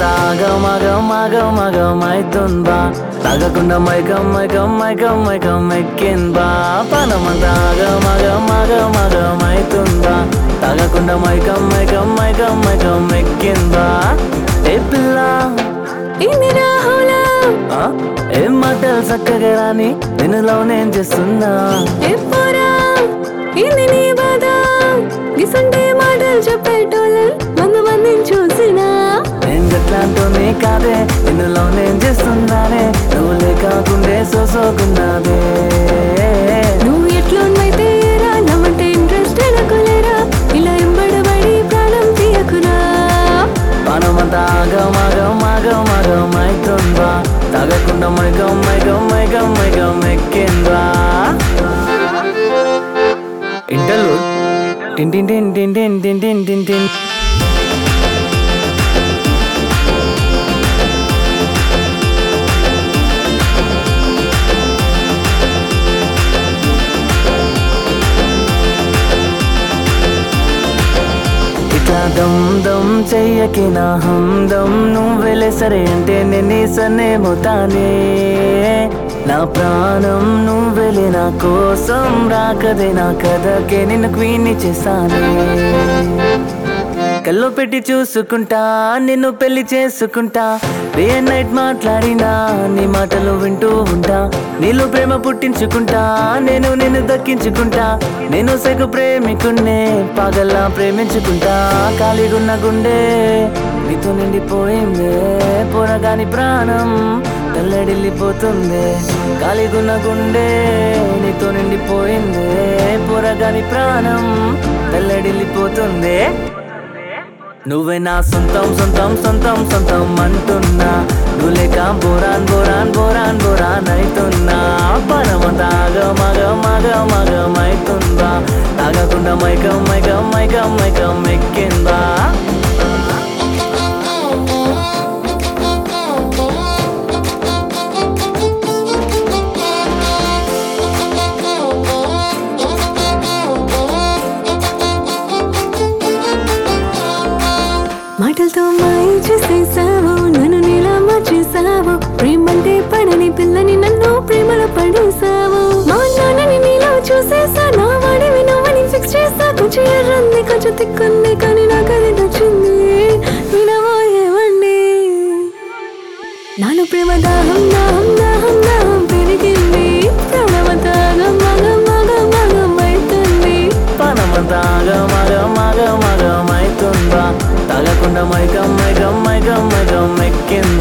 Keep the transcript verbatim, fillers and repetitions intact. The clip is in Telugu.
పనమంతా ఆగం ఆగం ఆగం ఆగం అయితుందా తాగకుండా మైకం మైకం మైకం మైకం ఎక్కిందా పనమంతా ఆగం ఆగం ఆగం ఆగం అయితుందా తాగకుండా మైకం మైకం మైకం మైకం ఎక్కిందా ఏ పిల్ల ఏం మాటలు చక్కగా రాని నిన్నులో నేను చేస్తున్నా మాటలు చెప్పేటోళ్ళు వంద మందిని చూసినా నేను గట్లాంటోనే కాదే నిన్నులో నేను చేస్తున్నానే నువ్వు లేకాకుండే సోసోకున్నాదే నువ్వు ఎట్లున్నైతే రా నవ్వంటే ఇంట్రెస్ట్ ఎనకులేరా ఇలా ఎంబడబడి ప్రాణం తీయకురా పనమంతా ఆగం ఆగం ఆగం ఆగం అయితుందా తాగకుండా మైకం మైకం మైకం మైకం ఎక్కిందా ఇంటర్లూడ్ టిన్ టిన్ టిన్ టిన్ టిన్ టిన్ టిన్ టిన్ టిన్ దమ్ దమ్ చెయ్యకి నా హందం నువ్వెలే సరే అంటే నేను సన్నేమవుతానే నా ప్రాణం నువ్వెలే నా కోసం రాకదే నా కథకే నిన్ను క్వీన్ని చేశానే కల్లో పెట్టి చూసుకుంటా నిన్ను పెళ్లి చేసుకుంటా డే అండ్ నైట్ మాట్లాడినా నీ మాటలు వింటూ ఉంటా నీలో ప్రేమ పుట్టించుకుంటా నేను నిన్ను దక్కించుకుంటా నేను సైకు ప్రేమికున్నే పగల్లా ప్రేమించుకుంటా ఖాళీగున్న గుండె నీతో నిండిపోయిందే పోరగాని ప్రాణం తల్లడిల్లిపోతుంది ఖాళీగున్న గుండె నీతో నిండిపోయిందే పోరగాని ప్రాణం తల్లడిల్లిపోతుంది నువ్వే నా సొంతం సొంతం సొంతం సొంతం అంటున్నా నువ్వు లేక బోరాన్ బోరాన్ బోరాన్ బోరాన్ అయితున్నా పనమంతా ఆగం ఆగం ఆగం ఆగం అయితుందా తాగకుండా మైకం మైకం మైకం మైకం ఎక్కిందా మాటలతో మాయ చేసేసావు నన్ను నీలా మార్చేసావు ప్రేమంటే పడని పిల్లని నన్ను ప్రేమలో పడేసావు మా నాన్నని నీలో చూసేసా నా వాడివి నువ్వని ఫిక్స్ చేసా కొంచెం ఎర్రంది కొంచెం తిక్కుంది కానీ నాకు అది నచ్చింది వినబోయేవండి నాలో ప్రేమ దాహం దాహం దాహం దాహం పెరిగింది ప్రాణమంతా ఆగం ఆగం ఆగం ఆగం అవుతుంది పనమంతా ఆగం ఆగం ఆగం ఆగం అయితుందా తాగకుండా మైకం మైకం మైకం మైకం ఎక్కిందా